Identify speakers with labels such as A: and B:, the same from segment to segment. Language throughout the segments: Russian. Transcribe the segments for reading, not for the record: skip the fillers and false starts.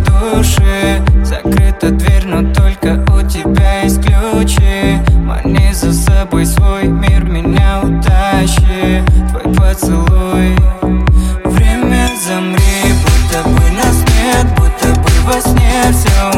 A: души. Закрыта дверь, но только у тебя есть ключи. Мани за собой свой мир, меня утащи. Твой поцелуй. Время замри, будто бы нас нет, будто бы во сне все.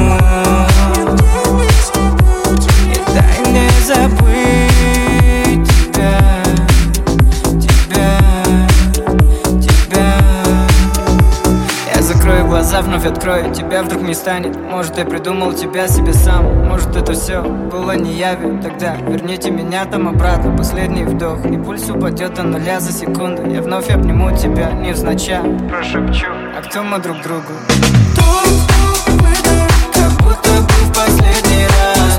A: И дай мне забыть тебя, тебя, тебя. Я закрою глаза, вновь открою, тебя вдруг не станет. Может, я придумал тебя себе сам, может, это все было не явью. Тогда верните меня там обратно, последний вдох, и пульс упадет до нуля за секунду. Я вновь обниму тебя невзначай, прошепчу, а кто мы друг другу? Как будто бы в последний раз.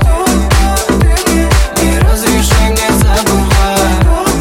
A: Не разреши мне забывать.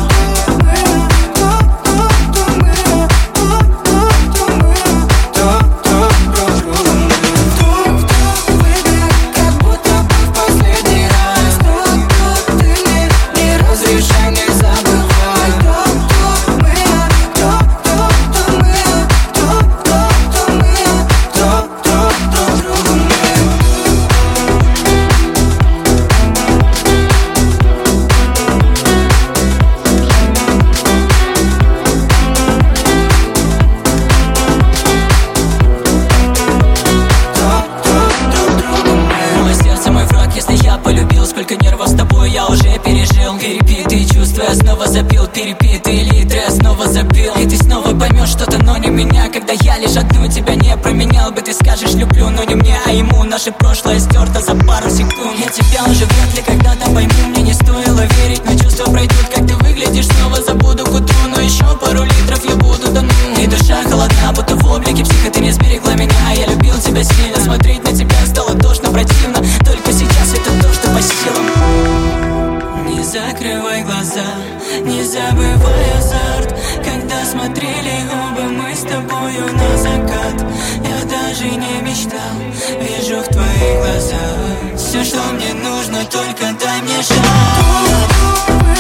B: Сколько нервов с тобой я уже пережил. Перепитые чувства я снова запил. Перепитые литры я снова запил. И ты снова поймешь что-то, но не меня. Когда я лишь одну тебя не променял бы. Ты скажешь люблю, но не мне, а ему. Наше прошлое стерто за пару секунд. Я тебя уже вряд ли когда-то пойму. Мне не стоило верить, но чувства пройдут. Как ты выглядишь, снова забуду к утру. Но еще пару литров я буду до ну. И душа холодна, будто в облике психа. Ты не сберегла меня, а я любил тебя сильно. Смотреть на тебя стало тошно, противно. Только сейчас это то, что по силам. Не закрывай глаза, не забывай азарт. Когда смотрели оба мы с тобою на закат. Я даже не мечтал, вижу в твоих глазах все, что мне нужно, только дай мне шанс.